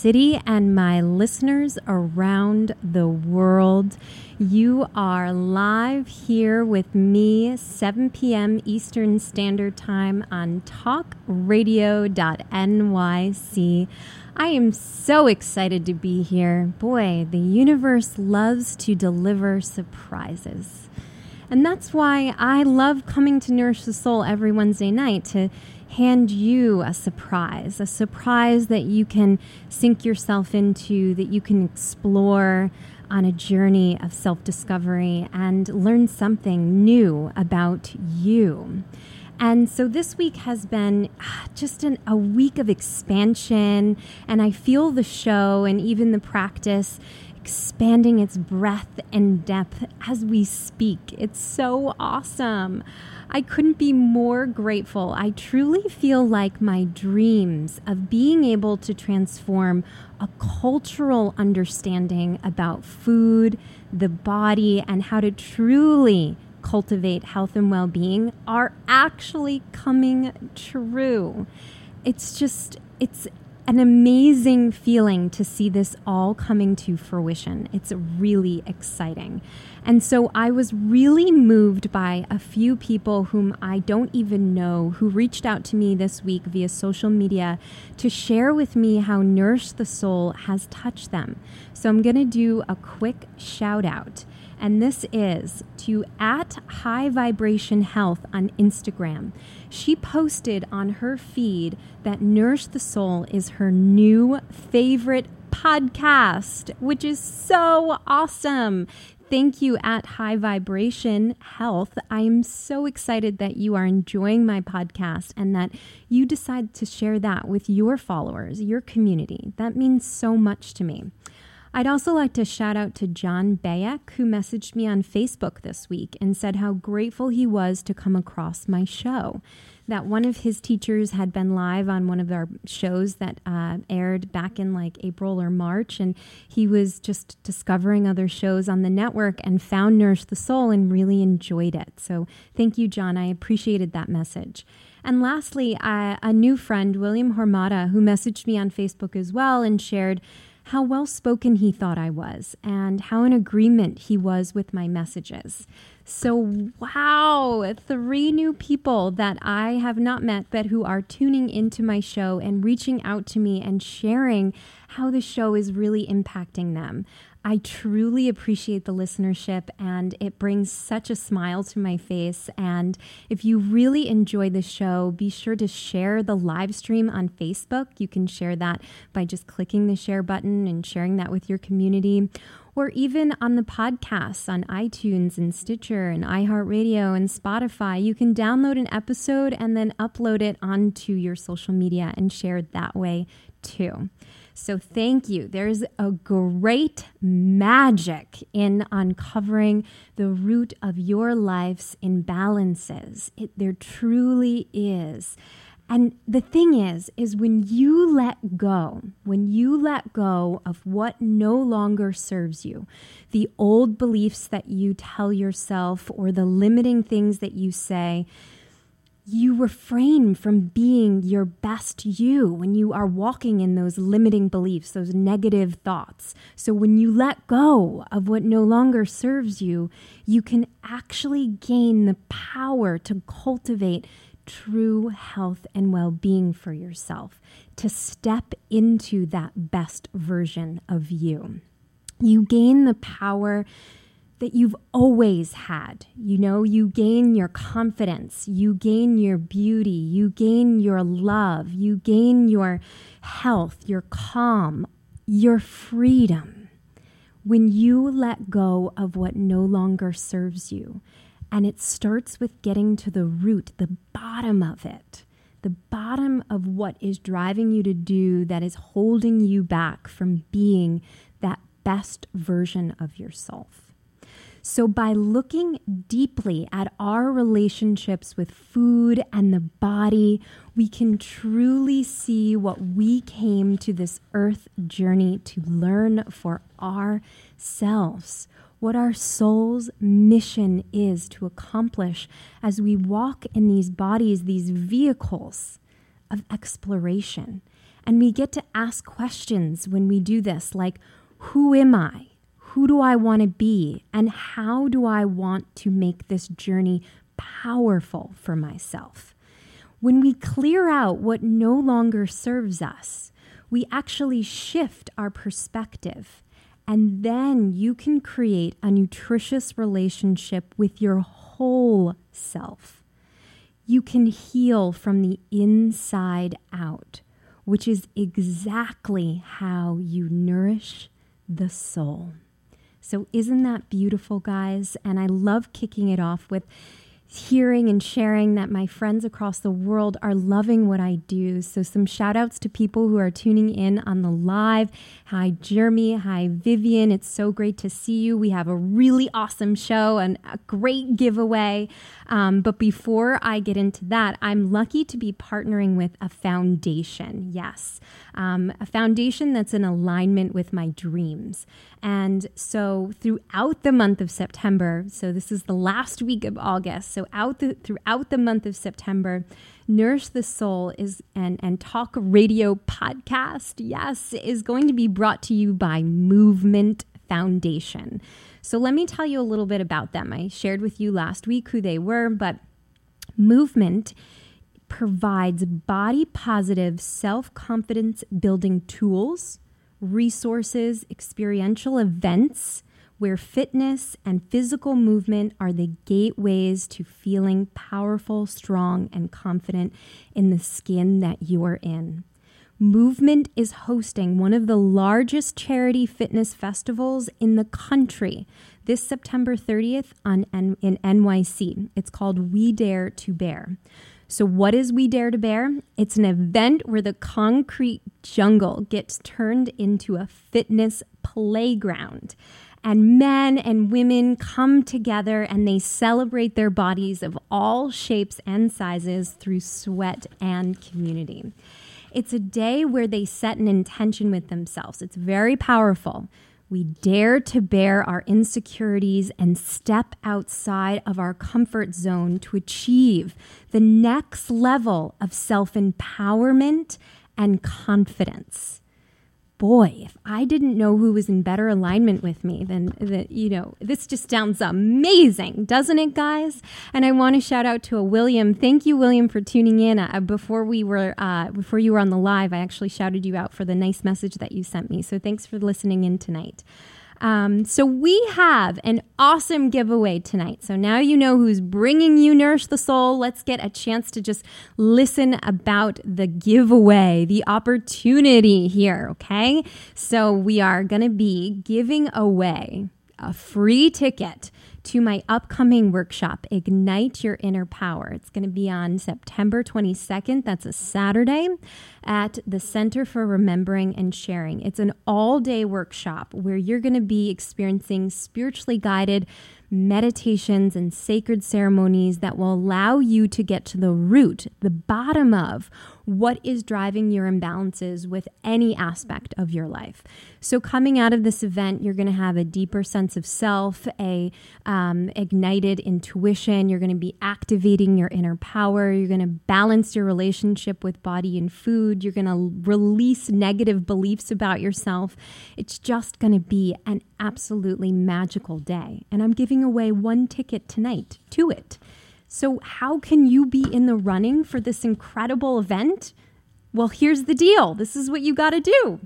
City and my listeners around the world. You are live here with me, 7 p.m. Eastern Standard Time on talkradio.nyc. I am so excited to be here. Boy, the universe loves to deliver surprises. And that's why I love coming to Nourish the Soul every Wednesday night to hand you a surprise that you can sink yourself into, that you can explore on a journey of self-discovery and learn something new about you. And so this week has been just a week of expansion, and I feel the show and even the practice expanding its breadth and depth as we speak. It's so awesome. I couldn't be more grateful. I truly feel like my dreams of being able to transform a cultural understanding about food, the body, and how to truly cultivate health and well-being are actually coming true. It's an amazing feeling to see this all coming to fruition. It's really exciting. And so I was really moved by a few people whom I don't even know who reached out to me this week via social media to share with me how Nourish the Soul has touched them. So I'm going to do a quick shout out. And this is to @HighVibrationHealth on Instagram. She posted on her feed that Nourish the Soul is her new favorite podcast, which is so awesome. Thank you @HighVibrationHealth. I am so excited that you are enjoying my podcast and that you decide to share that with your followers, your community. That means so much to me. I'd also like to shout out to John Bayek, who messaged me on Facebook this week and said how grateful he was to come across my show. That one of his teachers had been live on one of our shows that aired back in like April or March, and he was just discovering other shows on the network and found Nourish the Soul and really enjoyed it. So thank you, John. I appreciated that message. And lastly, a new friend, William Hormata, who messaged me on Facebook as well and shared how well-spoken he thought I was and how in agreement he was with my messages. So, wow, 3 new people that I have not met but who are tuning into my show and reaching out to me and sharing how the show is really impacting them. I truly appreciate the listenership, and it brings such a smile to my face. And if you really enjoy the show, be sure to share the live stream on Facebook. You can share that by just clicking the share button and sharing that with your community, or even on the podcasts on iTunes and Stitcher and iHeartRadio and Spotify. You can download an episode and then upload it onto your social media and share it that way too. So thank you. There's a great magic in uncovering the root of your life's imbalances. There truly is. And the thing is when you let go of what no longer serves you, the old beliefs that you tell yourself or the limiting things that you say, you refrain from being your best you when you are walking in those limiting beliefs, those negative thoughts. So when you let go of what no longer serves you, you can actually gain the power to cultivate true health and well-being for yourself, to step into that best version of you. You gain the power that you've always had. You gain your confidence, you gain your beauty, you gain your love, you gain your health, your calm, your freedom when you let go of what no longer serves you. And it starts with getting to the root, the bottom of it, the bottom of what is driving you to do that is holding you back from being that best version of yourself. So by looking deeply at our relationships with food and the body, we can truly see what we came to this earth journey to learn for ourselves, what our soul's mission is to accomplish as we walk in these bodies, these vehicles of exploration. And we get to ask questions when we do this, like, who am I? Who do I want to be? And how do I want to make this journey powerful for myself? When we clear out what no longer serves us, we actually shift our perspective. And then you can create a nutritious relationship with your whole self. You can heal from the inside out, which is exactly how you nourish the soul. So isn't that beautiful, guys? And I love kicking it off with hearing and sharing that my friends across the world are loving what I do. So some shout outs to people who are tuning in on the live. Hi, Jeremy. Hi, Vivian. It's so great to see you. We have a really awesome show and a great giveaway. But before I get into that, I'm lucky to be partnering with a foundation. Yes, a foundation that's in alignment with my dreams. And so throughout the month of September, so this is the last week of August, so throughout the month of September, Nourish the Soul is and Talk Radio podcast, yes, is going to be brought to you by Movement Foundation. So let me tell you a little bit about them. I shared with you last week who they were, but Movement provides body positive, self-confidence building tools, resources, experiential events where fitness and physical movement are the gateways to feeling powerful, strong, and confident in the skin that you are in. Movement is hosting one of the largest charity fitness festivals in the country this September 30th in NYC. It's called We Dare to Bear. So what is We Dare to Bear? It's an event where the concrete jungle gets turned into a fitness playground. And men and women come together and they celebrate their bodies of all shapes and sizes through sweat and community. It's a day where they set an intention with themselves. It's very powerful. We dare to bear our insecurities and step outside of our comfort zone to achieve the next level of self-empowerment and confidence. Boy, if I didn't know who was in better alignment with me, then this just sounds amazing, doesn't it, guys? And I want to shout out to William. Thank you, William, for tuning in. Before you were on the live, I actually shouted you out for the nice message that you sent me. So thanks for listening in tonight. So we have an awesome giveaway tonight. So now you know who's bringing you Nourish the Soul. Let's get a chance to just listen about the giveaway, the opportunity here, okay? So we are going to be giving away a free ticket to my upcoming workshop, Ignite Your Inner Power. It's going to be on September 22nd. That's a Saturday at the Center for Remembering and Sharing. It's an all-day workshop where you're going to be experiencing spiritually guided meditations and sacred ceremonies that will allow you to get to the root, the bottom of what is driving your imbalances with any aspect of your life. So coming out of this event, you're going to have a deeper sense of self, a ignited intuition. You're going to be activating your inner power. You're going to balance your relationship with body and food. You're going to release negative beliefs about yourself. It's just going to be an absolutely magical day. And I'm giving away one ticket tonight to it. So how can you be in the running for this incredible event? Well, here's the deal. This is what you got to do.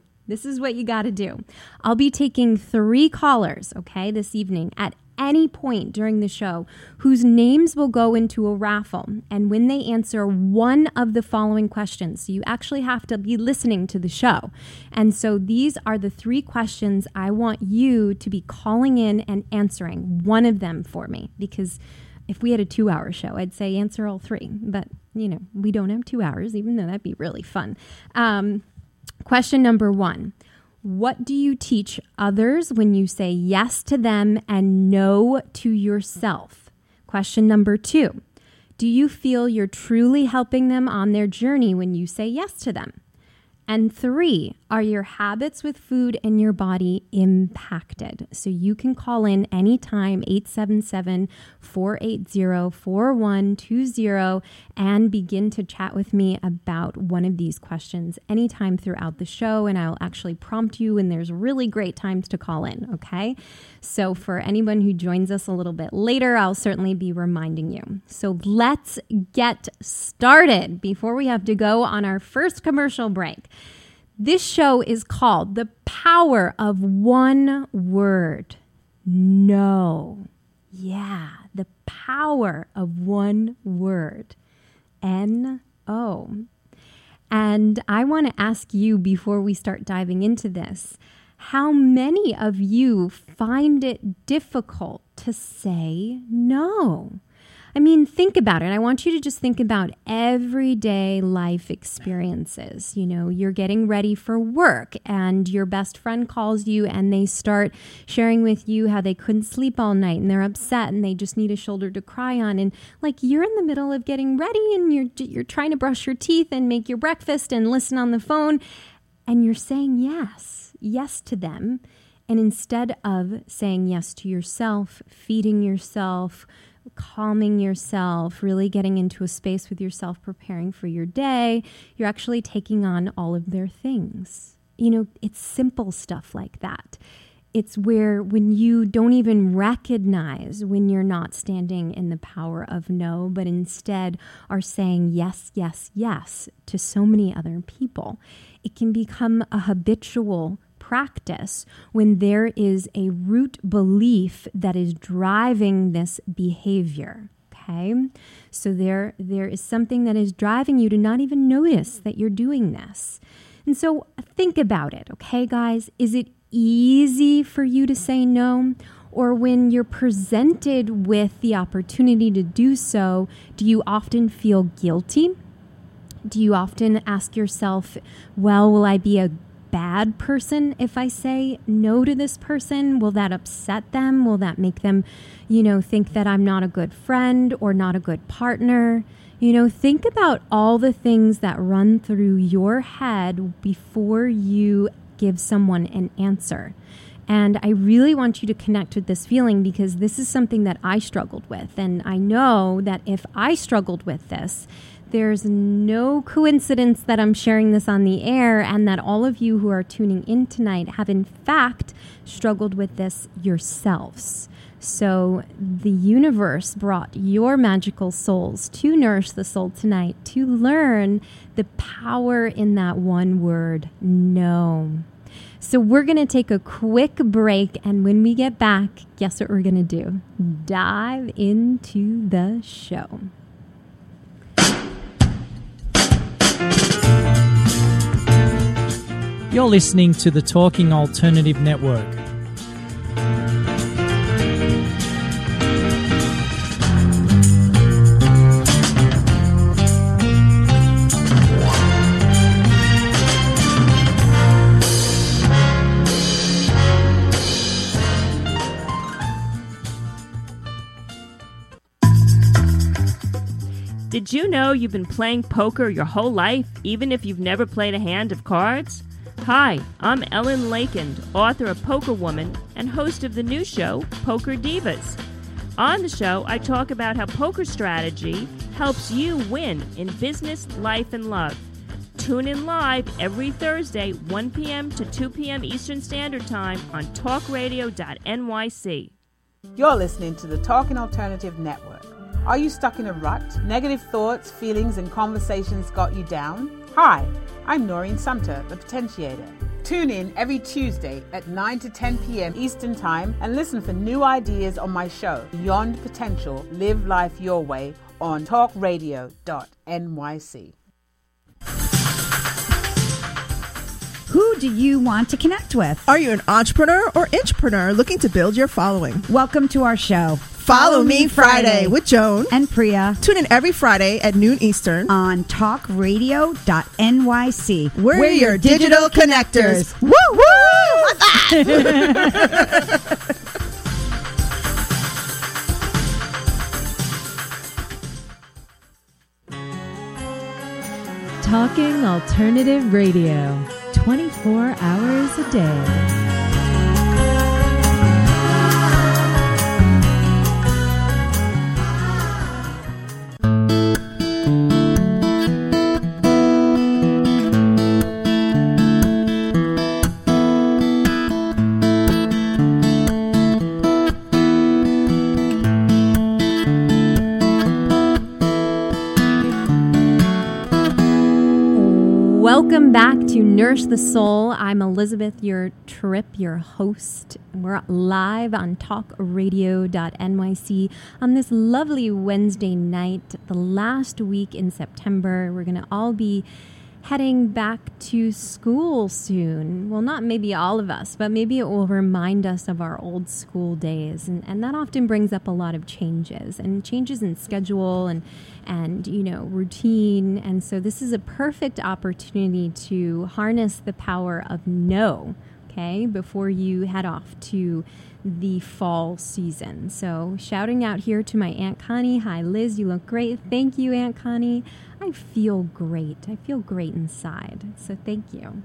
I'll be taking 3 callers, okay, this evening at any point during the show whose names will go into a raffle. And when they answer one of the following questions, so you actually have to be listening to the show. And so these are the 3 questions I want you to be calling in and answering one of them for me, because if we had a 2-hour show, I'd say answer all 3. But, we don't have 2 hours, even though that'd be really fun. Question number 1. What do you teach others when you say yes to them and no to yourself? Question number 2. Do you feel you're truly helping them on their journey when you say yes to them? And 3, are your habits with food and your body impacted? So you can call in anytime, 877-480-4120, and begin to chat with me about one of these questions anytime throughout the show. And I'll actually prompt you, and there's really great times to call in, okay? So for anyone who joins us a little bit later, I'll certainly be reminding you. So let's get started before we have to go on our first commercial break. This show is called The Power of One Word. No. Yeah, the power of one word. N-O. And I want to ask you before we start diving into this, how many of you find it difficult to say no? I mean, think about it. I want you to just think about everyday life experiences. You know, you're getting ready for work and your best friend calls you and they start sharing with you how they couldn't sleep all night and they're upset and they just need a shoulder to cry on. And like you're in the middle of getting ready and you're trying to brush your teeth and make your breakfast and listen on the phone and you're saying yes to them. And instead of saying yes to yourself, feeding yourself, calming yourself, really getting into a space with yourself, preparing for your day, you're actually taking on all of their things. You know, it's simple stuff like that. It's where when you don't even recognize when you're not standing in the power of no, but instead are saying yes, yes, yes to so many other people, it can become a habitual practice when there is a root belief that is driving this behavior. Okay, so there is something that is driving you to not even notice that you're doing this. And so think about it, okay, guys? Is it easy for you to say no? Or when you're presented with the opportunity to do so, do you often feel guilty? Do you often ask yourself, well, will I be a bad person if I say no to this person? Will that upset them? Will that make them, think that I'm not a good friend or not a good partner? Think about all the things that run through your head before you give someone an answer. And I really want you to connect with this feeling because this is something that I struggled with. And I know that if I struggled with this, there's no coincidence that I'm sharing this on the air and that all of you who are tuning in tonight have in fact struggled with this yourselves. So the universe brought your magical souls to Nourish the Soul tonight to learn the power in that one word, no. So we're going to take a quick break, and when we get back, guess what we're going to do? Dive into the show. You're listening to the Talking Alternative Network. Did you know you've been playing poker your whole life, even if you've never played a hand of cards? Hi, I'm Ellen Lakend, author of Poker Woman and host of the new show, Poker Divas. On the show, I talk about how poker strategy helps you win in business, life, and love. Tune in live every Thursday, 1 p.m. to 2 p.m. Eastern Standard Time on talkradio.nyc. You're listening to the Talking Alternative Network. Are you stuck in a rut? Negative thoughts, feelings, and conversations got you down? Hi, I'm Noreen Sumter, the Potentiator. Tune in every Tuesday at 9 to 10 p.m. Eastern Time and listen for new ideas on my show, Beyond Potential, Live Life Your Way, on talkradio.nyc. Who do you want to connect with? Are you an entrepreneur or intrapreneur looking to build your following? Welcome to our show. Follow Me Friday with Joan and Priya. Tune in every Friday at noon Eastern on talkradio.nyc. We're your digital connectors. Woo woo! Talking Alternative Radio, 24 hours a day. Welcome back to Nourish the Soul. I'm Elizabeth, your host. We're live on talkradio.nyc on this lovely Wednesday night, the last week in September. We're going to all be heading back to school soon. Well, not maybe all of us, but maybe it will remind us of our old school days. And that often brings up a lot of changes in schedule and routine. And so this is a perfect opportunity to harness the power of no, okay, before you head off to the fall season. So shouting out here to my Aunt Connie. Hi, Liz, you look great. Thank you, Aunt Connie. I feel great. I feel great inside. So thank you.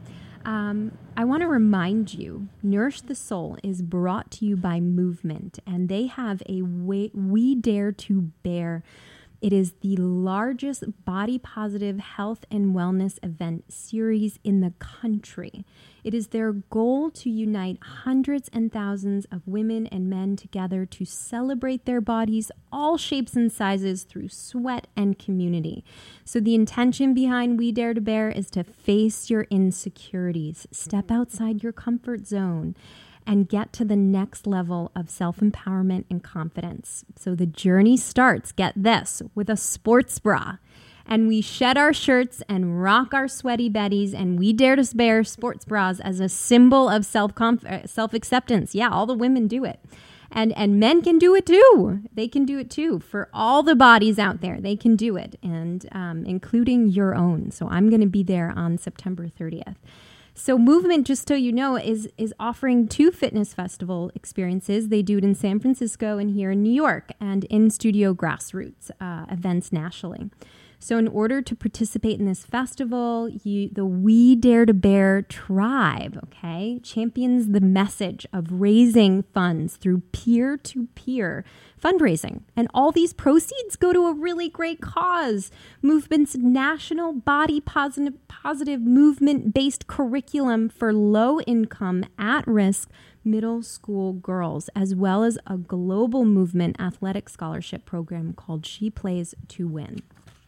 I want to remind you, Nourish the Soul is brought to you by Movement, and they have a We Dare to Bear. It is the largest body positive health and wellness event series in the country. It is their goal to unite hundreds and thousands of women and men together to celebrate their bodies, all shapes and sizes, through sweat and community. So the intention behind We Dare to Bear is to face your insecurities, step outside your comfort zone, and get to the next level of self-empowerment and confidence. So the journey starts, get this, with a sports bra. And we shed our shirts and rock our sweaty betties, and we dare to bear sports bras as a symbol of self-acceptance. Yeah, all the women do it. And men can do it too. They can do it too. For all the bodies out there, they can do it, and including your own. So I'm going to be there on September 30th. So Movement, just so you know, is offering 2 fitness festival experiences. They do it in San Francisco and here in New York, and in-studio grassroots events nationally. So in order to participate in this festival, the We Dare to Bear tribe, okay, champions the message of raising funds through peer-to-peer fundraising. And all these proceeds go to a really great cause, Movement's national body positive movement-based curriculum for low-income, at-risk middle school girls, as well as a global movement athletic scholarship program called She Plays to Win.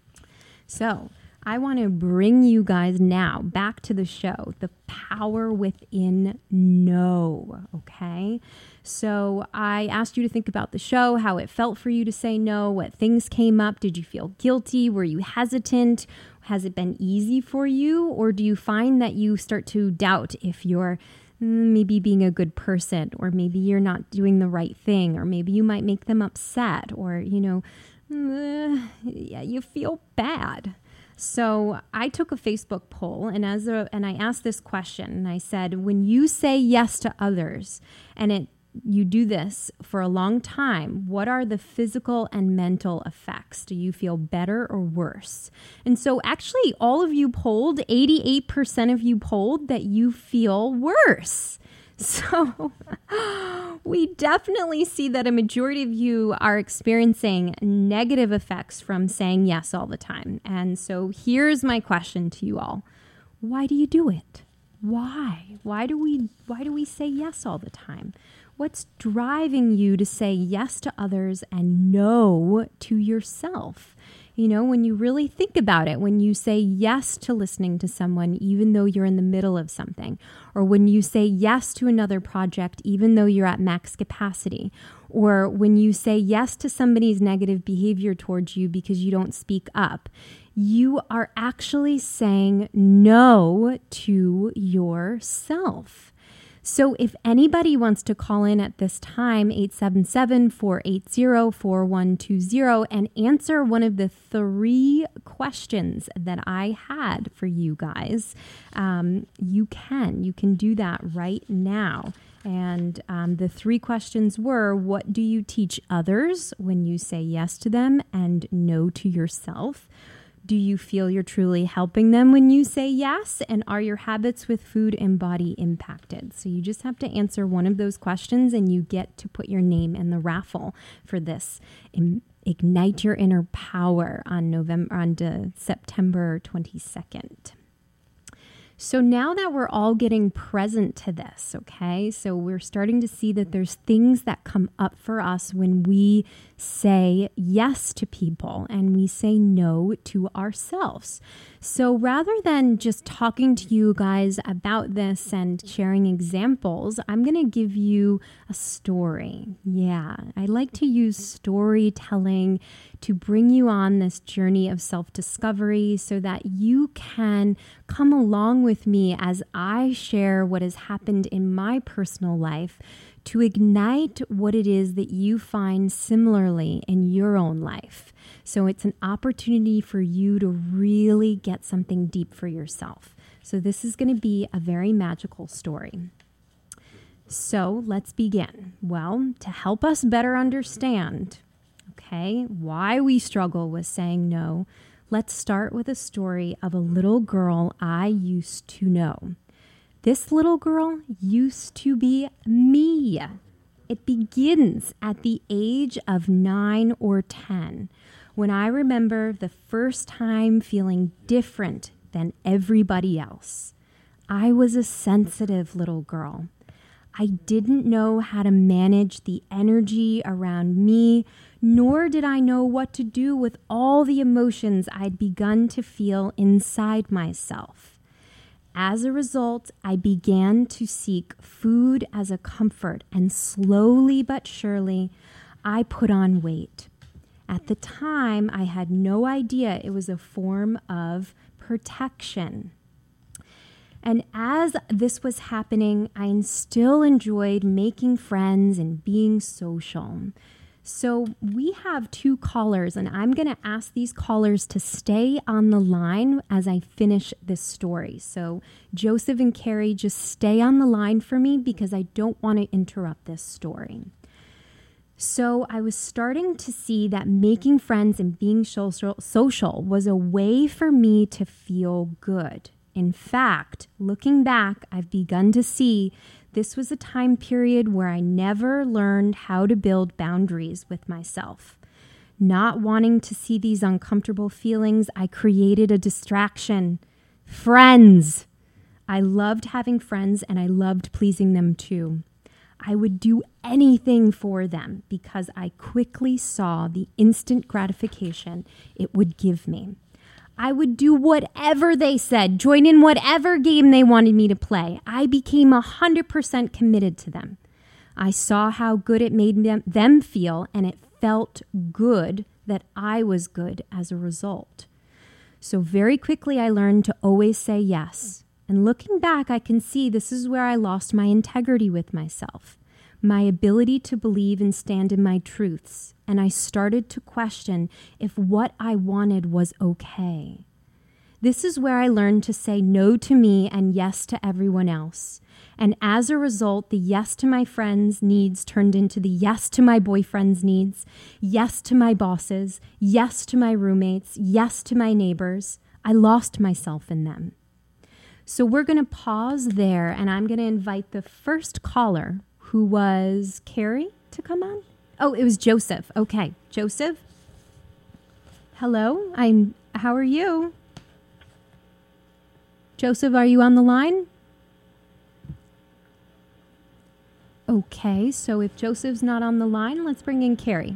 So I want to bring you guys now back to the show, the power within no, okay? So I asked you to think about the show, how it felt for you to say no, what things came up. Did you feel guilty? Were you hesitant? Has it been easy for you? Or do you find that you start to doubt if you're maybe being a good person, or maybe you're not doing the right thing, or maybe you might make them upset, or, you feel bad. So I took a Facebook poll, and I asked this question, and I said, when you say yes to others, and you do this for a long time, what are the physical and mental effects? Do you feel better or worse? And so actually all of you polled, 88% of you polled that you feel worse. So we definitely see that a majority of you are experiencing negative effects from saying yes all the time. And so here's my question to you all. Why do you do it? Why? Why do we say yes all the time? What's driving you to say yes to others and no to yourself? When you really think about it, when you say yes to listening to someone, even though you're in the middle of something, or when you say yes to another project, even though you're at max capacity, or when you say yes to somebody's negative behavior towards you because you don't speak up, you are actually saying no to yourself. So if anybody wants to call in at this time, 877-480-4120, and answer one of the 3 questions that I had for you guys, you can do that right now. And the 3 questions were, what do you teach others when you say yes to them and no to yourself? Do you feel you're truly helping them when you say yes? And are your habits with food and body impacted? So you just have to answer one of those questions and you get to put your name in the raffle for this. Ignite Your Inner Power on September 22nd. So now that we're all getting present to this, okay, so we're starting to see that there's things that come up for us when we say yes to people and we say no to ourselves. So rather than just talking to you guys about this and sharing examples, I'm going to give you a story. Yeah, I like to use storytelling to bring you on this journey of self-discovery so that you can come along with me as I share what has happened in my personal life to ignite what it is that you find similarly in your own life. So it's an opportunity for you to really get something deep for yourself. So this is going to be a very magical story. So let's begin. Well, to help us better understand, okay, why we struggle with saying no, let's start with a story of a little girl I used to know. This little girl used to be me. It begins at the age of 9 or 10, when I remember the first time feeling different than everybody else. I was a sensitive little girl. I didn't know how to manage the energy around me, nor did I know what to do with all the emotions I'd begun to feel inside myself. As a result, I began to seek food as a comfort, and slowly but surely, I put on weight. At the time, I had no idea it was a form of protection. And as this was happening, I still enjoyed making friends and being social. So we have 2 callers, and I'm going to ask these callers to stay on the line as I finish this story. So Joseph and Carrie, just stay on the line for me because I don't want to interrupt this story. So I was starting to see that making friends and being social was a way for me to feel good. In fact, looking back, I've begun to see this was a time period where I never learned how to build boundaries with myself. Not wanting to see these uncomfortable feelings, I created a distraction. Friends. I loved having friends and I loved pleasing them too. I would do anything for them because I quickly saw the instant gratification it would give me. I would do whatever they said, join in whatever game they wanted me to play. I became 100% committed to them. I saw how good it made them feel, and it felt good that I was good as a result. So very quickly, I learned to always say yes. And looking back, I can see this is where I lost my integrity with myself, my ability to believe and stand in my truths. And I started to question if what I wanted was okay. This is where I learned to say no to me and yes to everyone else. And as a result, the yes to my friends' needs turned into the yes to my boyfriend's needs, yes to my bosses, yes to my roommates, yes to my neighbors. I lost myself in them. So we're going to pause there, and I'm going to invite the first caller, who was Carrie, to come on. Oh, it was Joseph. Okay, Joseph. Hello, how are you? Joseph, are you on the line? Okay, so if Joseph's not on the line, let's bring in Carrie.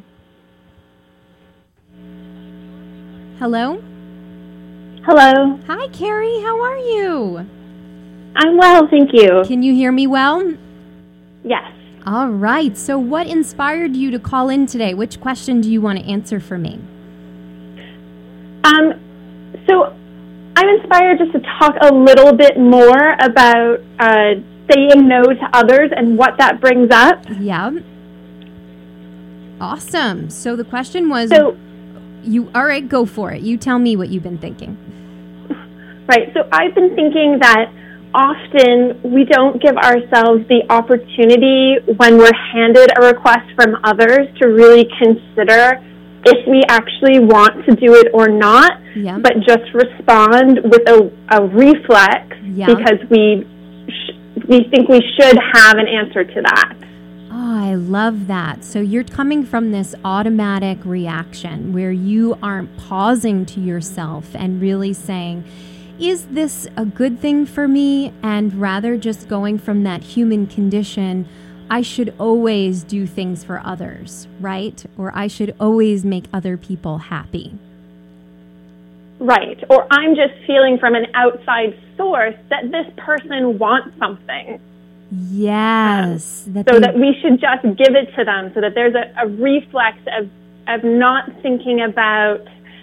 Hello? Hello. Hi, Carrie. How are you? I'm well, thank you. Can you hear me well? Yes. All right. So what inspired you to call in today? Which question do you want to answer for me? So I'm inspired just to talk a little bit more about saying no to others and what that brings up. Yeah. Awesome. So the question was, all right, go for it. You tell me what you've been thinking. Right. So I've been thinking that often we don't give ourselves the opportunity when we're handed a request from others to really consider if we actually want to do it or not, but just respond with a reflex because we think we should have an answer to that. Oh, I love that. So you're coming from this automatic reaction where you aren't pausing to yourself and really saying, is this a good thing for me? And rather just going from that human condition, I should always do things for others, right? Or I should always make other people happy. Right. Or I'm just feeling from an outside source that this person wants something. Yes. That we should just give it to them, so that there's a reflex of not thinking about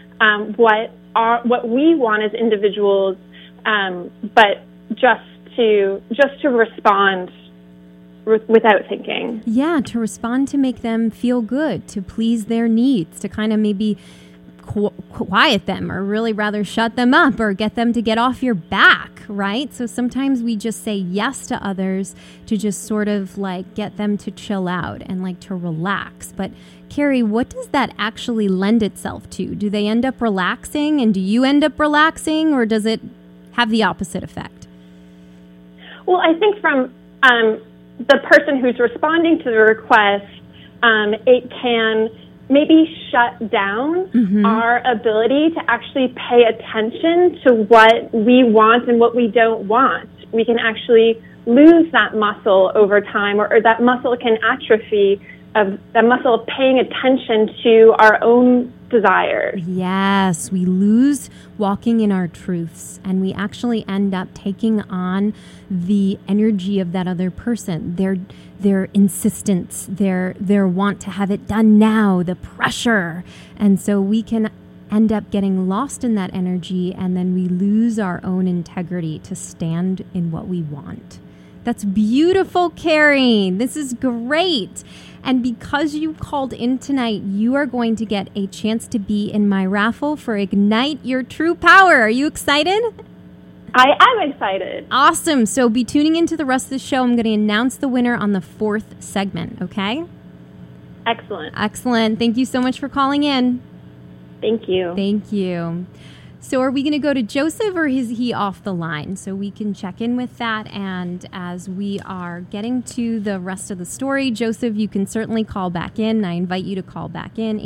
what we want as individuals, but just to respond without thinking. Yeah, to respond to make them feel good, to please their needs, to kind of maybe quiet them, or really rather shut them up, or get them to get off your back, right? So sometimes we just say yes to others to just sort of like get them to chill out and like to relax. But Carrie, what does that actually lend itself to? Do they end up relaxing, and do you end up relaxing, or does it have the opposite effect? Well, I think from the person who's responding to the request, it can maybe shut down our ability to actually pay attention to what we want and what we don't want. We can actually lose that muscle over time, or that muscle can atrophy, of that muscle of paying attention to our own desires. Yes, we lose walking in our truths, and we actually end up taking on the energy of that other person, their insistence, their want to have it done now, the pressure. And so we can end up getting lost in that energy, and then we lose our own integrity to stand in what we want. That's beautiful, Carrie. This is great. And because you called in tonight, you are going to get a chance to be in my raffle for Ignite Your True Power. Are you excited? I am excited. Awesome. So be tuning into the rest of the show. I'm going to announce the winner on the 4th segment, okay? Excellent. Excellent. Thank you so much for calling in. Thank you. Thank you. So are we going to go to Joseph, or is he off the line? So we can check in with that. And as we are getting to the rest of the story, Joseph, you can certainly call back in. I invite you to call back in,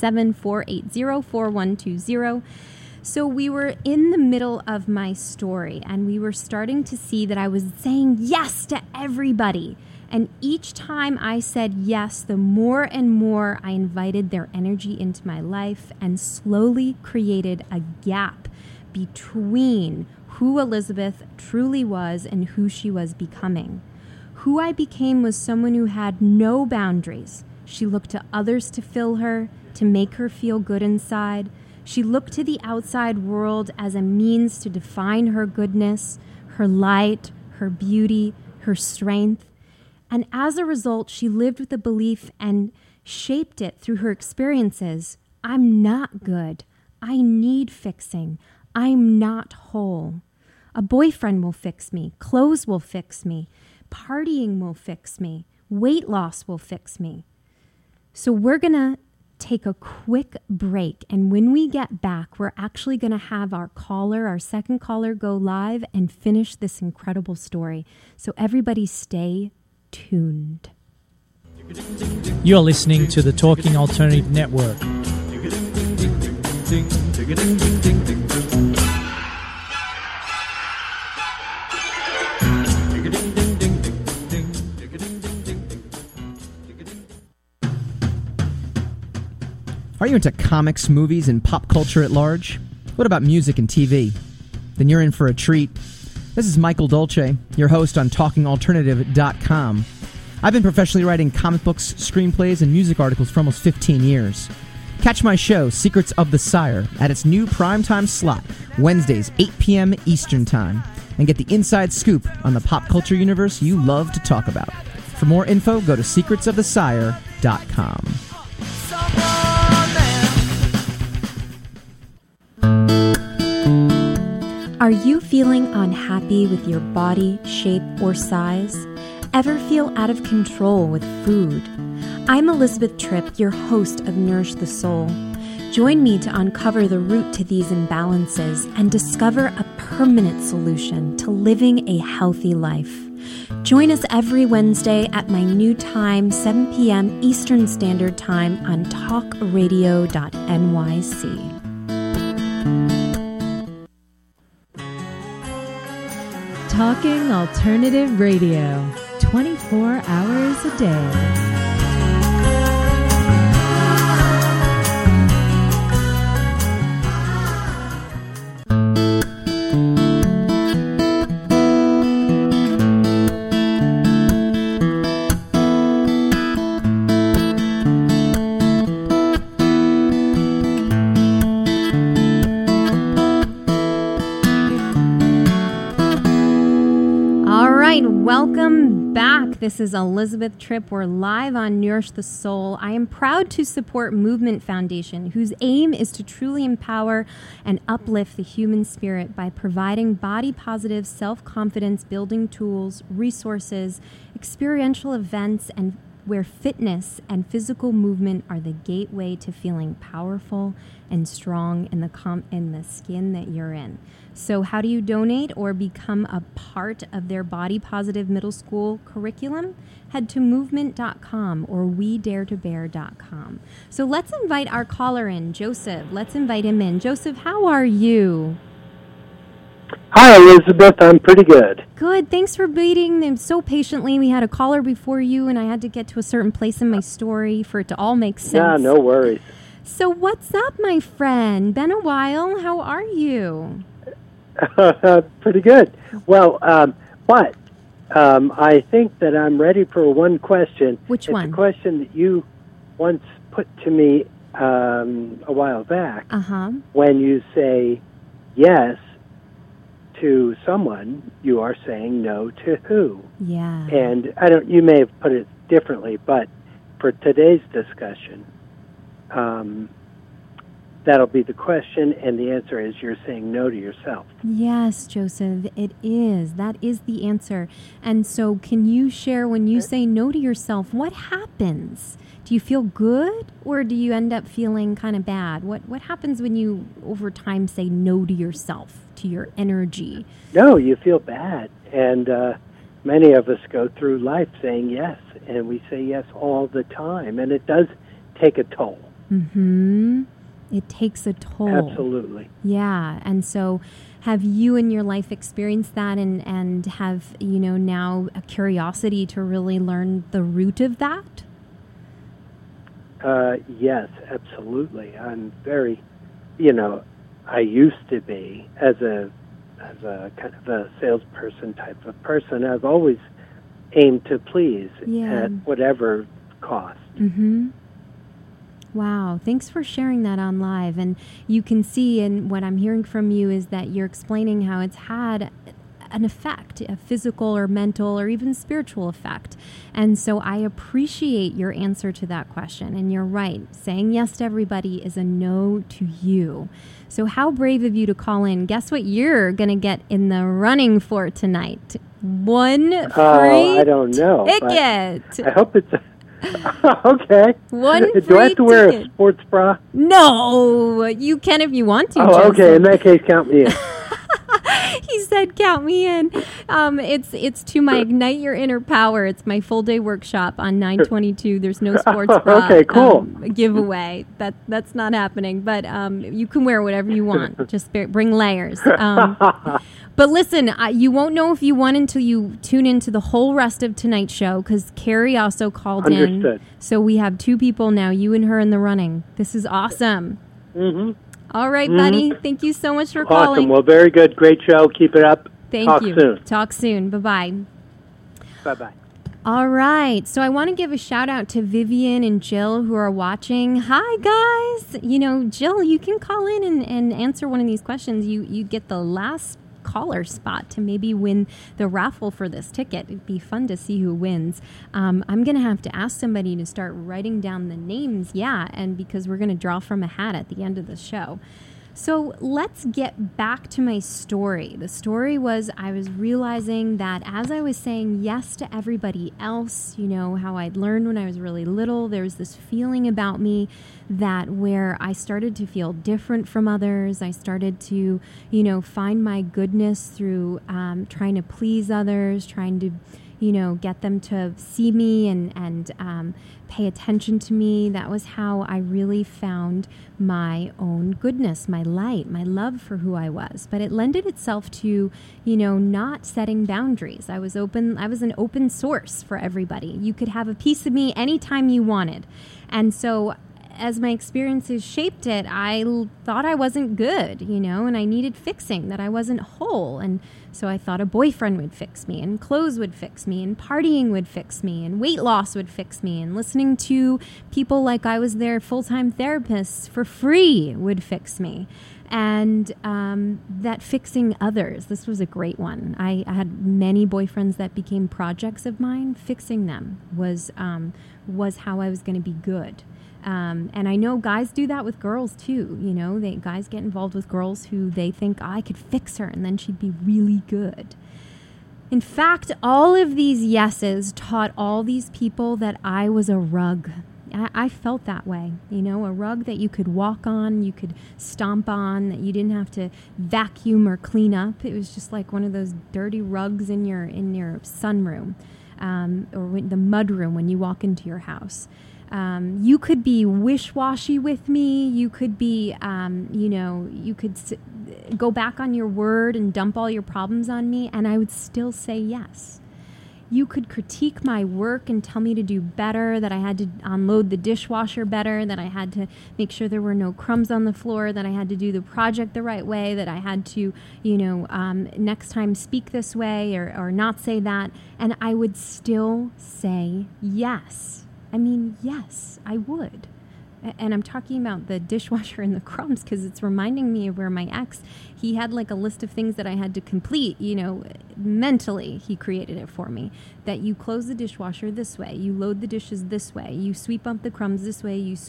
877-480-4120. So we were in the middle of my story, and we were starting to see that I was saying yes to everybody. And each time I said yes, the more and more I invited their energy into my life, and slowly created a gap between who Elizabeth truly was and who she was becoming. Who I became was someone who had no boundaries. She looked to others to fill her, to make her feel good inside. She looked to the outside world as a means to define her goodness, her light, her beauty, her strength. And as a result, she lived with the belief and shaped it through her experiences. I'm not good. I need fixing. I'm not whole. A boyfriend will fix me. Clothes will fix me. Partying will fix me. Weight loss will fix me. So we're going to take a quick break. And when we get back, we're actually going to have our second caller, go live and finish this incredible story. So everybody stay tuned. You're listening to the Talking Alternative Network. Are you into comics, movies, and pop culture at large? What about music and TV? Then you're in for a treat. This is Michael Dolce, your host on TalkingAlternative.com. I've been professionally writing comic books, screenplays, and music articles for almost 15 years. Catch my show, Secrets of the Sire, at its new primetime slot, Wednesdays, 8 p.m. Eastern Time, and get the inside scoop on the pop culture universe you love to talk about. For more info, go to secretsofthesire.com. Are you feeling unhappy with your body, shape, or size? Ever feel out of control with food? I'm Elizabeth Tripp, your host of Nourish the Soul. Join me to uncover the root to these imbalances and discover a permanent solution to living a healthy life. Join us every Wednesday at my new time, 7 p.m. Eastern Standard Time on talkradio.nyc. Talking Alternative Radio, 24 hours a day. Welcome back. This is Elizabeth Tripp. We're live on Nourish the Soul. I am proud to support Movement Foundation, whose aim is to truly empower and uplift the human spirit by providing body-positive, self-confidence building tools, resources, experiential events, and where fitness and physical movement are the gateway to feeling powerful and strong in the skin that you're in. So how do you donate or become a part of their Body Positive Middle School curriculum? Head to movement.com or WeDareToBear.com. So let's invite our caller in, Joseph. Let's invite him in. Joseph, how are you? Hi, Elizabeth. I'm pretty good. Good. Thanks for waiting them so patiently. We had a caller before you, and I had to get to a certain place in my story for it to all make sense. Yeah, no worries. So what's up, my friend? Been a while. How are you? Pretty good. Well, I think that I'm ready for one question. Which one? It's a question that you once put to me a while back. When you say yes to someone, you are saying no to who? Yeah. And you may have put it differently, but for today's discussion, that'll be the question, and the answer is you're saying no to yourself. Yes, Joseph, it is. That is the answer. And so can you share, when you say no to yourself, what happens? Do you feel good, or do you end up feeling kind of bad? What happens when you, over time, say no to yourself, to your energy? No, you feel bad. And many of us go through life saying yes, and we say yes all the time, and it does take a toll. Mm-hmm. It takes a toll. Absolutely. Yeah. And so have you in your life experienced that and have, now a curiosity to really learn the root of that? Yes, absolutely. I'm very, I used to be as a kind of a salesperson type of person. I've always aimed to please at whatever cost. Mm-hmm. Wow. Thanks for sharing that on live. And you can see, and what I'm hearing from you is that you're explaining how it's had an effect, a physical or mental or even spiritual effect. And so I appreciate your answer to that question. And you're right. Saying yes to everybody is a no to you. So how brave of you to call in. Guess what you're going to get in the running for tonight? One free I don't know. ticket. I hope it's... Okay. One free Do I have to wear ticket. a sports bra? No, you can if you want to. Oh, Joseph. Okay. In that case, count me in. He said, "Count me in." It's to my Ignite Your Inner Power. It's my full day workshop on 9/22. There's no sports bra Okay, cool. Giveaway. That's not happening. But you can wear whatever you want. Just bring layers. But listen, you won't know if you won until you tune into the whole rest of tonight's show, because Carrie also called in. So we have two people now, you and her, in the running. This is awesome. Mm-hmm. All right, buddy. Thank you so much for calling. Awesome. Well, very good. Great show. Keep it up. Thank you. Talk soon. Bye-bye. Bye-bye. All right. So I want to give a shout out to Vivian and Jill who are watching. Hi, guys. Jill, you can call in and answer one of these questions. You get the last caller spot to maybe win the raffle for this ticket. It'd be fun to see who wins. I'm going to have to ask somebody to start writing down the names. Yeah. And because we're going to draw from a hat at the end of the show. So let's get back to my story. The story was I was realizing that as I was saying yes to everybody else, you know, how I'd learned when I was really little, there was this feeling about me that where I started to feel different from others. I started to, you know, find my goodness through trying to please others, trying to, you know, get them to see me and pay attention to me. That was how I really found my own goodness, my light, my love for who I was. But it lended itself to, you know, not setting boundaries. I was an open source for everybody. You could have a piece of me anytime you wanted. And so as my experiences shaped it, I thought I wasn't good, you know, and I needed fixing, that I wasn't whole. And so I thought a boyfriend would fix me, and clothes would fix me, and partying would fix me, and weight loss would fix me, and listening to people like I was their full-time therapists for free would fix me. And that fixing others, this was a great one. I had many boyfriends that became projects of mine. Fixing them was how I was going to be good. And I know guys do that with girls too. You know, guys get involved with girls who they think, I could fix her and then she'd be really good. In fact, all of these yeses taught all these people that I was a rug. I felt that way, you know, a rug that you could walk on, you could stomp on, that you didn't have to vacuum or clean up. It was just like one of those dirty rugs in your sunroom, or the mud room when you walk into your house. You could be wish-washy with me. You could be, you could go back on your word and dump all your problems on me, and I would still say yes. You could critique my work and tell me to do better, that I had to unload the dishwasher better, that I had to make sure there were no crumbs on the floor, that I had to do the project the right way, that I had to, next time speak this way or not say that, and I would still say yes. I mean, yes, I would. And I'm talking about the dishwasher and the crumbs because it's reminding me of where my ex, he had like a list of things that I had to complete, you know, mentally. He created it for me. That you close the dishwasher this way, you load the dishes this way, you sweep up the crumbs this way, you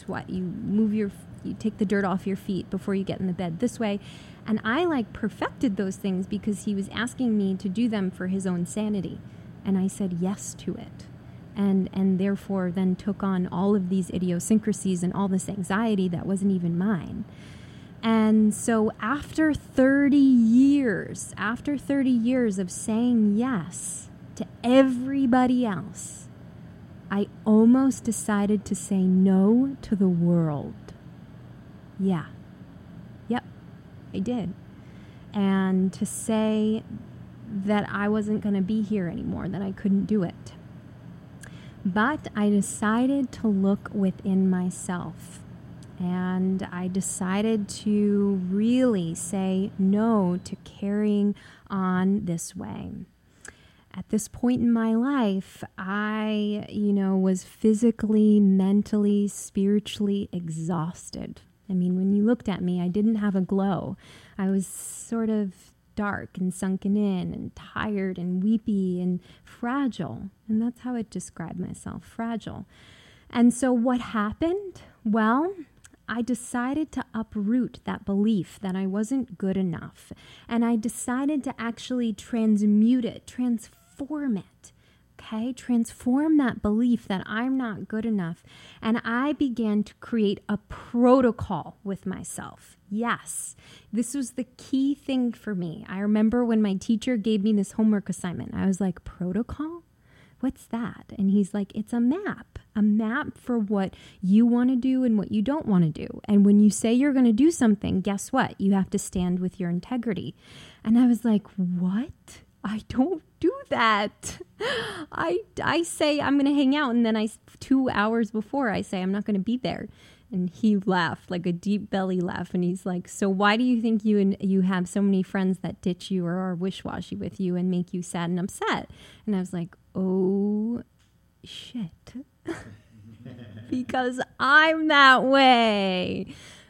take the dirt off your feet before you get in the bed this way. And I like perfected those things because he was asking me to do them for his own sanity. And I said yes to it. And therefore then took on all of these idiosyncrasies and all this anxiety that wasn't even mine. And so after 30 years of saying yes to everybody else, I almost decided to say no to the world. Yeah. Yep, I did. And to say that I wasn't going to be here anymore, that I couldn't do it. But I decided to look within myself, and I decided to really say no to carrying on this way. At this point in my life, I, was physically, mentally, spiritually exhausted. I mean, when you looked at me, I didn't have a glow. I was sort of dark and sunken in and tired and weepy and fragile. And that's how I describe myself, fragile. And so what happened? Well, I decided to uproot that belief that I wasn't good enough. And I decided to actually transmute it, transform it. Okay, transform that belief that I'm not good enough. And I began to create a protocol with myself. Yes, this was the key thing for me. I remember when my teacher gave me this homework assignment, I was like, protocol? What's that? And he's like, it's a map for what you want to do and what you don't want to do. And when you say you're going to do something, guess what? You have to stand with your integrity. And I was like, what? I don't do that. I say I'm going to hang out, and then 2 hours before I say I'm not going to be there. And he laughed, like a deep belly laugh, and he's like, so why do you think you have so many friends that ditch you or are wish-washy with you and make you sad and upset? And I was like, oh, shit. Because I'm that way.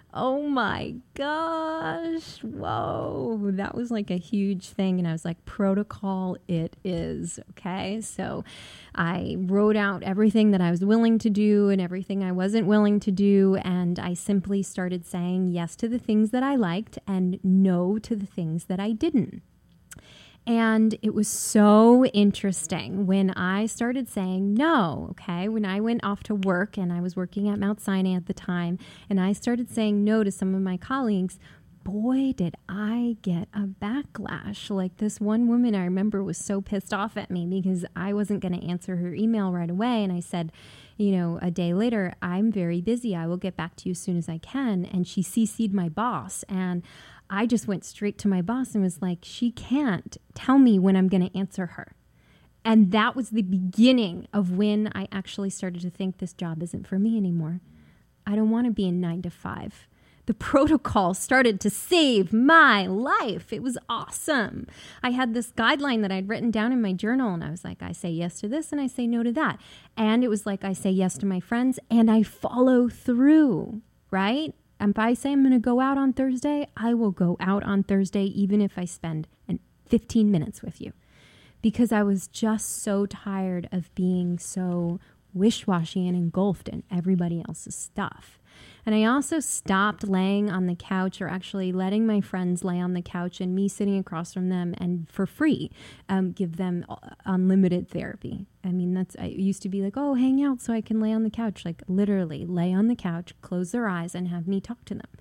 Oh my gosh. Whoa. That was like a huge thing. And I was like, protocol it is. Okay. So I wrote out everything that I was willing to do and everything I wasn't willing to do. And I simply started saying yes to the things that I liked and no to the things that I didn't. And it was so interesting when I started saying no, okay? When I went off to work, and I was working at Mount Sinai at the time, and I started saying no to some of my colleagues, boy, did I get a backlash. Like this one woman I remember was so pissed off at me because I wasn't going to answer her email right away. And I said, you know, a day later, I'm very busy. I will get back to you as soon as I can. And she CC'd my boss, and I just went straight to my boss and was like, she can't tell me when I'm going to answer her. And that was the beginning of when I actually started to think this job isn't for me anymore. I don't want to be in 9 to 5. The protocol started to save my life. It was awesome. I had this guideline that I'd written down in my journal, and I was like, I say yes to this and I say no to that. And it was like, I say yes to my friends and I follow through, right? And if I say I'm going to go out on Thursday, I will go out on Thursday, even if I spend 15 minutes with you. Because I was just so tired of being so wish-washy and engulfed in everybody else's stuff. And I also stopped laying on the couch, or actually letting my friends lay on the couch and me sitting across from them and for free give them unlimited therapy. I mean, I used to be like, oh, hang out so I can lay on the couch. Like literally lay on the couch, close their eyes and have me talk to them.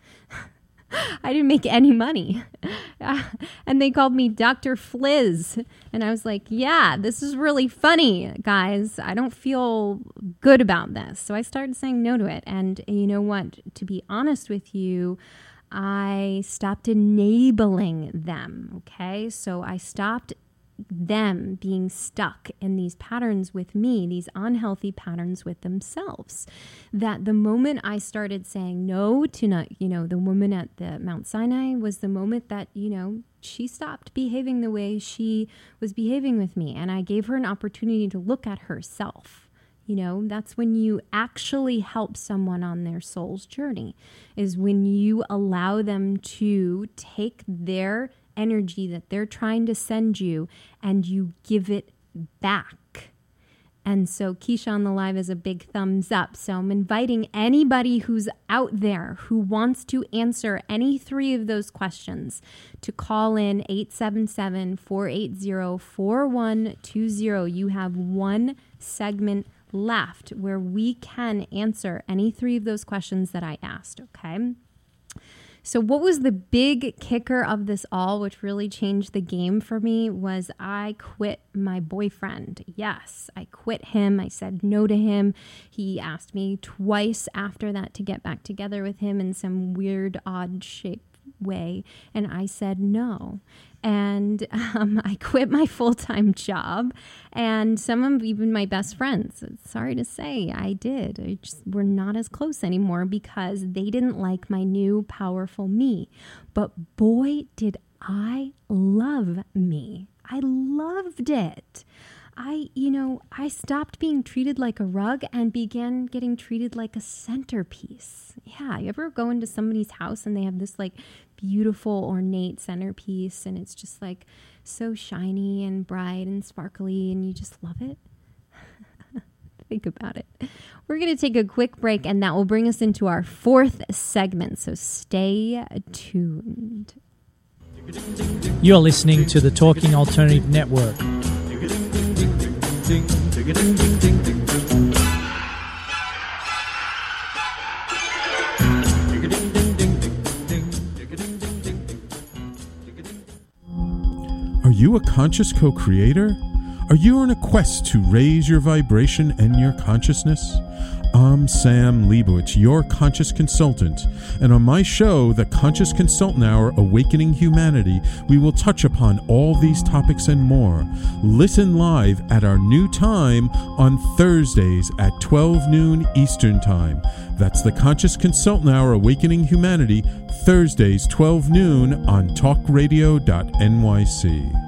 I didn't make any money. And they called me Dr. Fliz. And I was like, yeah, this is really funny, guys. I don't feel good about this. So I started saying no to it. And you know what? To be honest with you, I stopped enabling them. Okay. So I stopped them being stuck in these patterns with me, these unhealthy patterns with themselves. That the moment I started saying no to the woman at the Mount Sinai was the moment that, she stopped behaving the way she was behaving with me. And I gave her an opportunity to look at herself. That's when you actually help someone on their soul's journey, is when you allow them to take their energy that they're trying to send you and you give it back. And so Keisha on the Live is a big thumbs up. So I'm inviting anybody who's out there who wants to answer any 3 of those questions to call in 877-480-4120. You have 1 segment left where we can answer any 3 of those questions that I asked, okay? So what was the big kicker of this all, which really changed the game for me, was I quit my boyfriend. Yes, I quit him. I said no to him. He asked me twice after that to get back together with him in some weird, odd-shaped way, and I said no. And I quit my full-time job, and some of even my best friends, sorry to say, I did. We're not as close anymore because they didn't like my new powerful me. But boy, did I love me. I loved it. I stopped being treated like a rug and began getting treated like a centerpiece. Yeah, you ever go into somebody's house and they have this like beautiful ornate centerpiece and it's just like so shiny and bright and sparkly and you just love it? Think about it. We're going to take a quick break and that will bring us into our 4th segment, so stay tuned. You're listening to the Talking Alternative Network. Are you a conscious co-creator? Are you on a quest to raise your vibration and your consciousness? I'm Sam Leibowitz, your conscious consultant, and on my show, The Conscious Consultant Hour, Awakening Humanity, we will touch upon all these topics and more. Listen live at our new time on Thursdays at 12 noon Eastern Time. That's The Conscious Consultant Hour, Awakening Humanity, Thursdays 12 noon on talkradio.nyc.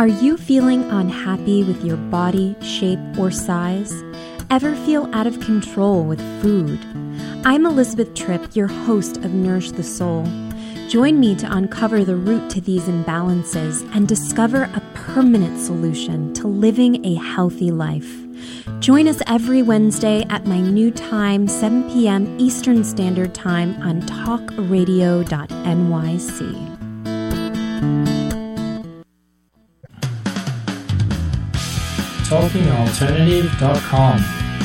Are you feeling unhappy with your body, shape, or size? Ever feel out of control with food? I'm Elizabeth Tripp, your host of Nourish the Soul. Join me to uncover the root to these imbalances and discover a permanent solution to living a healthy life. Join us every Wednesday at my new time, 7 p.m. Eastern Standard Time on talkradio.nyc. TalkingAlternative.com.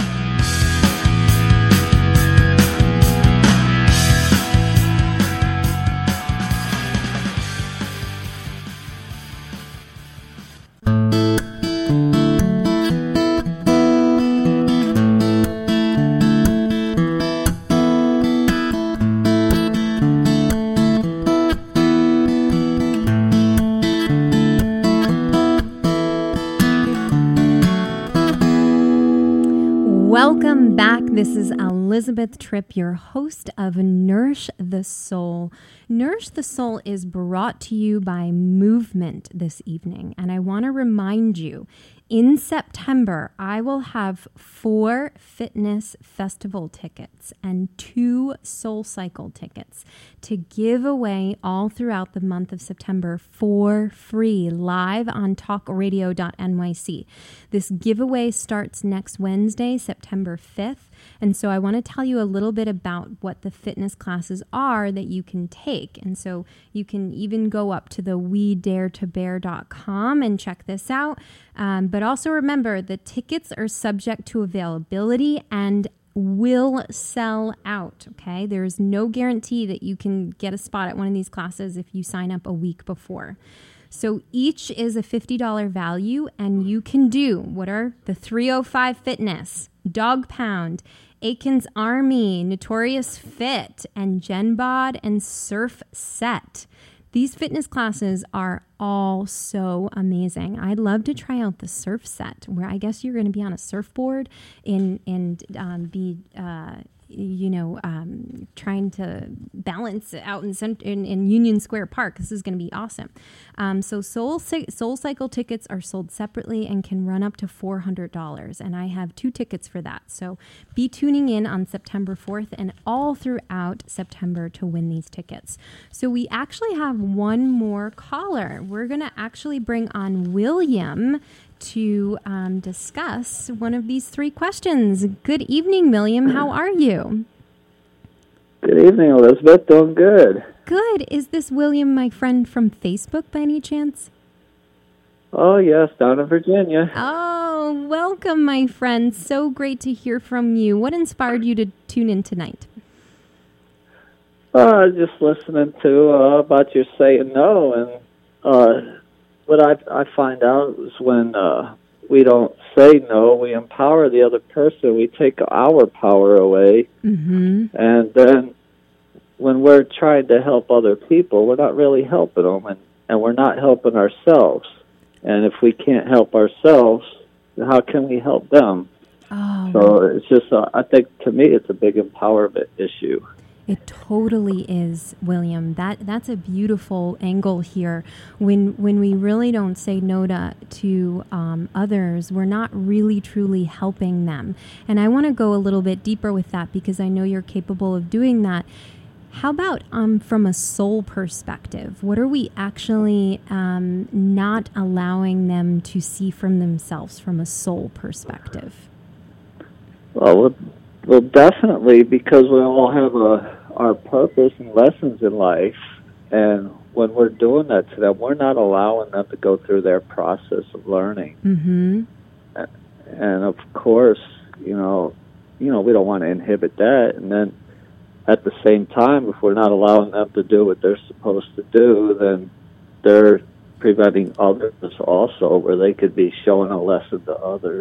Welcome back. This is Elizabeth Tripp, your host of Nourish the Soul. Nourish the Soul is brought to you by Movement this evening. And I want to remind you, in September, I will have 4 fitness festival tickets and 2 Soul Cycle tickets to give away all throughout the month of September for free, live on talkradio.nyc. This giveaway starts next Wednesday, September 5th. And so I want to tell you a little bit about what the fitness classes are that you can take. And so you can even go up to the WeDareToBear.com and check this out. But also remember, the tickets are subject to availability and will sell out, okay? There's no guarantee that you can get a spot at one of these classes if you sign up a week before. So each is a $50 value, and you can do what are the 305 Fitness, Dog Pound, Atkins Army, Notorious Fit, and GenBod and Surf Set. These fitness classes are all so amazing. I'd love to try out the Surf Set, where I guess you're going to be on a surfboard and be trying to balance out in Union Square Park. This is going to be awesome. So Soul Cycle tickets are sold separately and can run up to $400. And I have 2 tickets for that. So be tuning in on September 4th and all throughout September to win these tickets. So we actually have one more caller. We're going to actually bring on William to discuss one of these 3 questions. Good evening, William. How are you? Good evening, Elizabeth. Doing good. Good. Is this William, my friend from Facebook, by any chance? Oh, yes, down in Virginia. Oh, welcome, my friend. So great to hear from you. What inspired you to tune in tonight? Just listening to about your saying no, and what I find out is when we don't say no, we empower the other person. We take our power away. Mm-hmm. And then when we're trying to help other people, we're not really helping them, and we're not helping ourselves. And if we can't help ourselves, how can we help them? Oh. So it's just, I think, to me, it's a big empowerment issue. It totally is, William. That's a beautiful angle here. When we really don't say no to others, we're not really truly helping them. And I want to go a little bit deeper with that because I know you're capable of doing that. How about from a soul perspective? What are we actually not allowing them to see from themselves from a soul perspective? Well, definitely, because we all have our purpose and lessons in life, and when we're doing that to them, we're not allowing them to go through their process of learning. Mm-hmm. And of course, we don't want to inhibit that. And then at the same time, if we're not allowing them to do what they're supposed to do, then they're preventing others also, where they could be showing a lesson to others.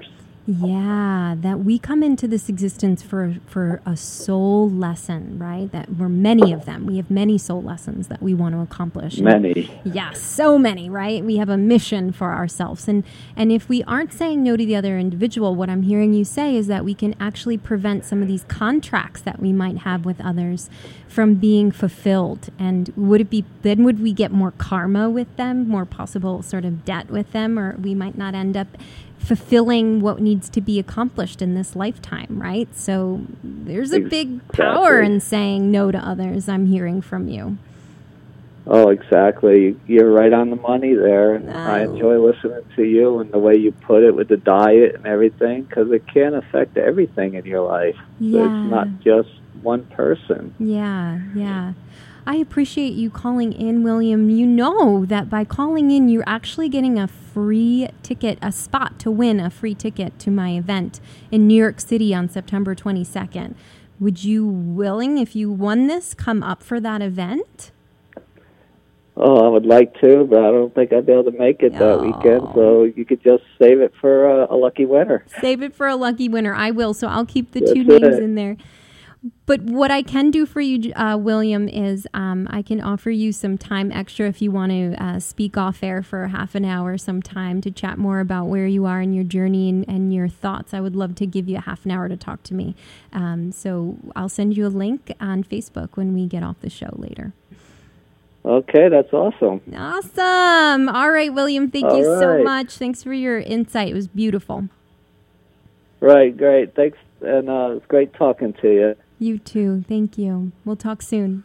Yeah, that we come into this existence for a soul lesson, right? That we're many of them. We have many soul lessons that we want to accomplish. Many. Yes, so many, right? We have a mission for ourselves. And if we aren't saying no to the other individual, what I'm hearing you say is that we can actually prevent some of these contracts that we might have with others from being fulfilled. And would we get more karma with them, more possible sort of debt with them, or we might not end up fulfilling what needs to be accomplished in this lifetime, right? So there's a big power in saying no to others, I'm hearing from you. Oh, exactly. You're right on the money there. And I enjoy listening to you and the way you put it with the diet and everything, because it can affect everything in your life. Yeah. So it's not just one person. Yeah. I appreciate you calling in, William. You know that by calling in, you're actually getting a free ticket, a spot to win a free ticket to my event in New York City on September 22nd. Would you willing, if you won this, come up for that event? Oh, I would like to, but I don't think I'd be able to make it that weekend, so you could just save it for a lucky winner. Save it for a lucky winner. I will, so I'll keep the two names in there. But what I can do for you, William, is I can offer you some time extra if you want to speak off air for half an hour sometime to chat more about where you are in your journey and your thoughts. I would love to give you a half an hour to talk to me. So I'll send you a link on Facebook when we get off the show later. Okay, that's awesome. Awesome. All right, William, thank you so much. Thanks for your insight. It was beautiful. Right, great. Thanks, and it's great talking to you. You too. Thank you. We'll talk soon.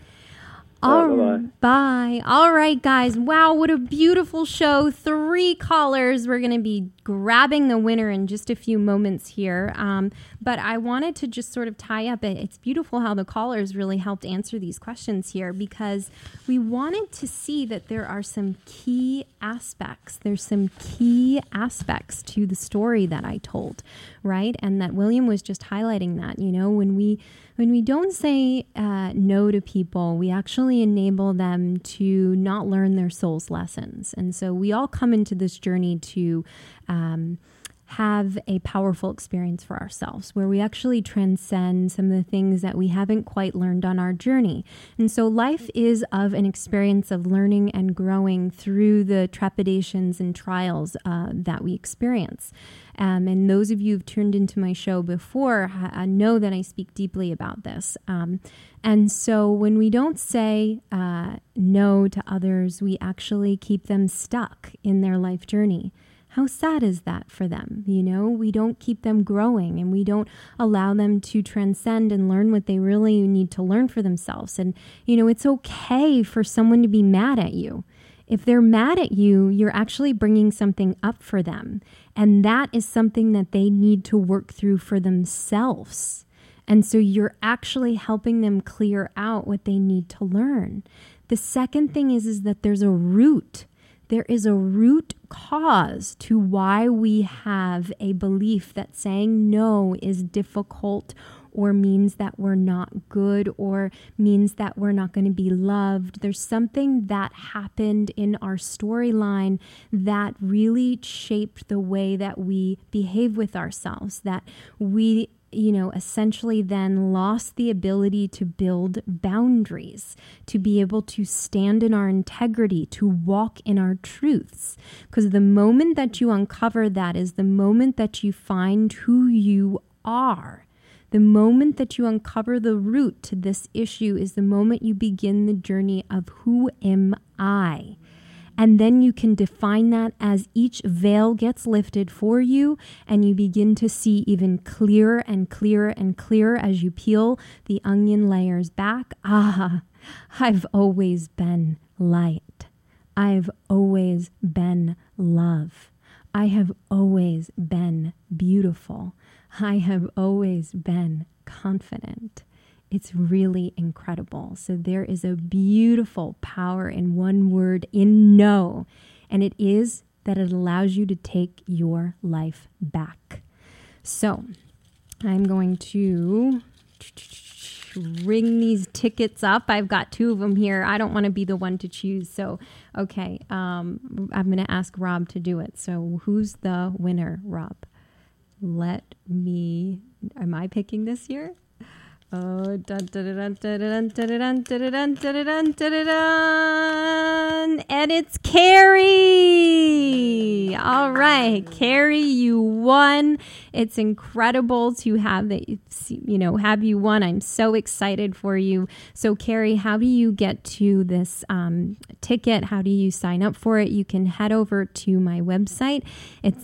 Bye. All right, guys. Wow, what a beautiful show. 3 callers. We're going to be grabbing the winner in just a few moments here. But I wanted to just sort of tie up. It's beautiful how the callers really helped answer these questions here, because we wanted to see that there are some key aspects. There's some key aspects to the story that I told, right? And that William was just highlighting that, you know, when we don't say no to people, we actually enable them to not learn their soul's lessons. And so we all come into this journey to have a powerful experience for ourselves, where we actually transcend some of the things that we haven't quite learned on our journey. And so life is of an experience of learning and growing through the trepidations and trials that we experience. And those of you who've tuned into my show before know that I speak deeply about this. And so when we don't say no to others, we actually keep them stuck in their life journey. How sad is that for them? You know, we don't keep them growing, and we don't allow them to transcend and learn what they really need to learn for themselves. And, you know, it's okay for someone to be mad at you. If they're mad at you, you're actually bringing something up for them. And that is something that they need to work through for themselves. And so you're actually helping them clear out what they need to learn. The second thing is that there's a root. There is a root cause to why we have a belief that saying no is difficult, or means that we're not good, or means that we're not going to be loved. There's something that happened in our storyline that really shaped the way that we behave with ourselves, that we essentially then lost the ability to build boundaries, to be able to stand in our integrity, to walk in our truths. Because the moment that you uncover that is the moment that you find who you are. The moment that you uncover the root to this issue is the moment you begin the journey of who am I? And then you can define that as each veil gets lifted for you, and you begin to see even clearer and clearer and clearer as you peel the onion layers back. I've always been light. I've always been love. I have always been beautiful. I have always been confident. It's really incredible. So there is a beautiful power in one word, in no. And it is that it allows you to take your life back. So I'm going to ring these tickets up. I've got 2 of them here. I don't want to be the one to choose. So, okay, I'm going to ask Rob to do it. So who's the winner, Rob? Am I picking this year? Oh, dun, dun, dun, dun, dun, dun, dun, dun, dun, dun, dun, dun, dun, and it's Carrie. All right, Carrie, you won. It's incredible to have have you won. I'm so excited for you. So, Carrie, how do you get to this ticket? How do you sign up for it? You can head over to my website. It's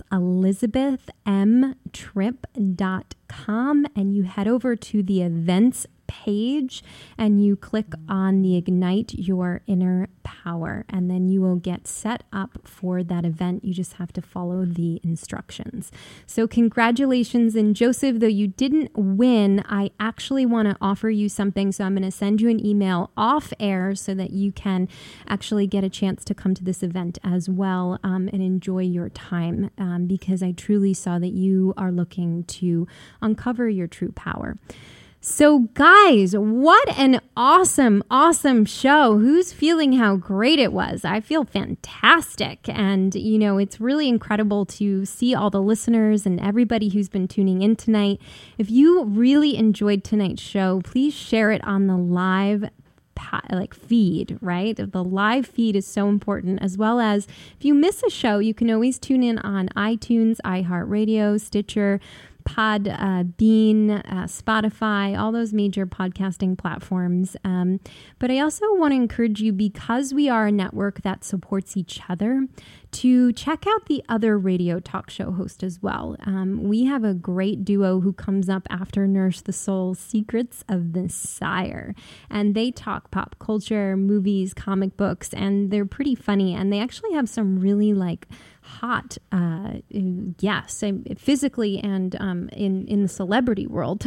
elizabethmtripp.com, and you head over to the events page and you click on the Ignite Your Inner Power, and then you will get set up for that event. You just have to follow the instructions. So congratulations. And Joseph, though you didn't win, I actually want to offer you something. So I'm going to send you an email off air so that you can actually get a chance to come to this event as well, and enjoy your time, because I truly saw that you are looking to uncover your true power. So guys, what an awesome, awesome show. Who's feeling how great it was? I feel fantastic. And, it's really incredible to see all the listeners and everybody who's been tuning in tonight. If you really enjoyed tonight's show, please share it on the live feed, right? The live feed is so important, as well as if you miss a show, you can always tune in on iTunes, iHeartRadio, Stitcher, Podbean, Spotify, all those major podcasting platforms. But I also want to encourage you, because we are a network that supports each other, to check out the other radio talk show host as well. We have a great duo who comes up after Nourish the Soul, Secrets of the Sire. And they talk pop culture, movies, comic books, and they're pretty funny. And they actually have some really hot physically and in the celebrity world.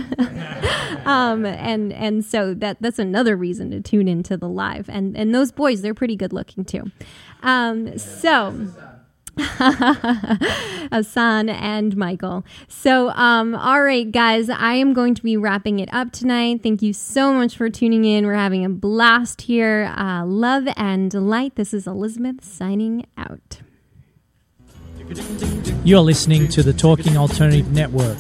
And so that's another reason to tune into the live. And those boys, they're pretty good looking too. Hassan and Michael. So, all right, guys, I am going to be wrapping it up tonight. Thank you so much for tuning in. We're having a blast here. Love and light. This is Elizabeth signing out. You're listening to the Talking Alternative Network.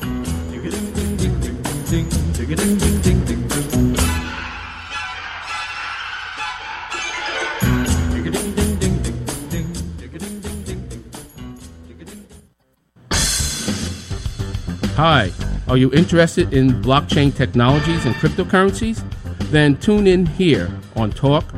Hi, are you interested in blockchain technologies and cryptocurrencies? Then tune in here on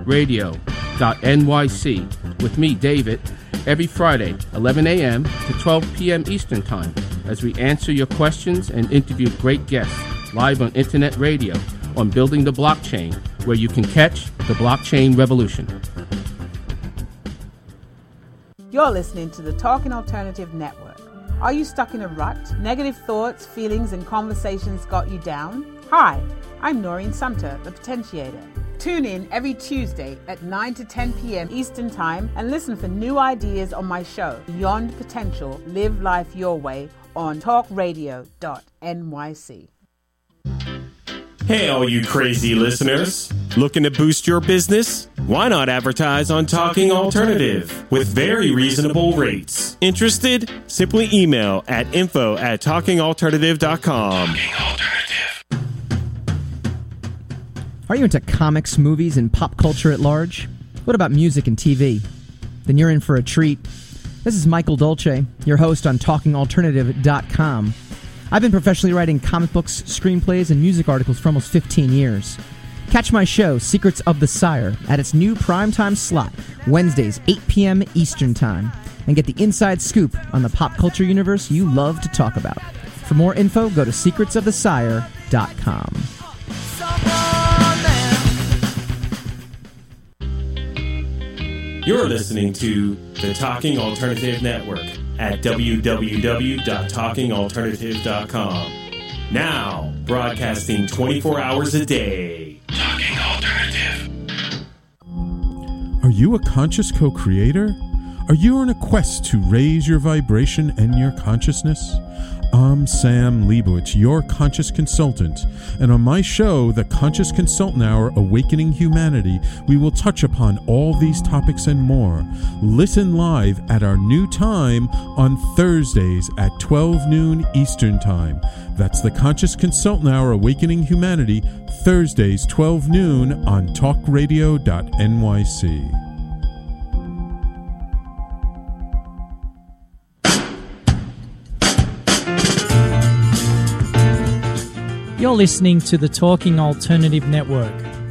talkradio.nyc with me, David, every Friday, 11 a.m. to 12 p.m. Eastern Time, as we answer your questions and interview great guests live on Internet Radio on Building the Blockchain, where you can catch the blockchain revolution. You're listening to the Talking Alternative Network. Are you stuck in a rut? Negative thoughts, feelings, and conversations got you down? Hi, I'm Noreen Sumter, the Potentiator. Tune in every Tuesday at 9 to 10 p.m. Eastern Time and listen for new ideas on my show, Beyond Potential, Live Life Your Way, on talkradio.nyc. Hey, all you crazy listeners. Looking to boost your business? Why not advertise on Talking Alternative with very reasonable rates? Interested? Simply email at info@talkingalternative.com. Are you into comics, movies, and pop culture at large? What about music and TV? Then you're in for a treat. This is Michael Dolce, your host on TalkingAlternative.com. I've been professionally writing comic books, screenplays, and music articles for almost 15 years. Catch my show, Secrets of the Sire, at its new primetime slot, Wednesdays, 8 p.m. Eastern Time, and get the inside scoop on the pop culture universe you love to talk about. For more info, go to secretsofthesire.com. You're listening to the Talking Alternative Network at www.talkingalternative.com. Now, broadcasting 24 hours a day. Talking Alternative. Are you a conscious co-creator? Are you on a quest to raise your vibration and your consciousness? I'm Sam Leibowitz, your conscious consultant, and on my show, The Conscious Consultant Hour Awakening Humanity, we will touch upon all these topics and more. Listen live at our new time on Thursdays at 12 noon Eastern Time. That's The Conscious Consultant Hour Awakening Humanity, Thursdays 12 noon on talkradio.nyc. You're listening to the Talking Alternative Network.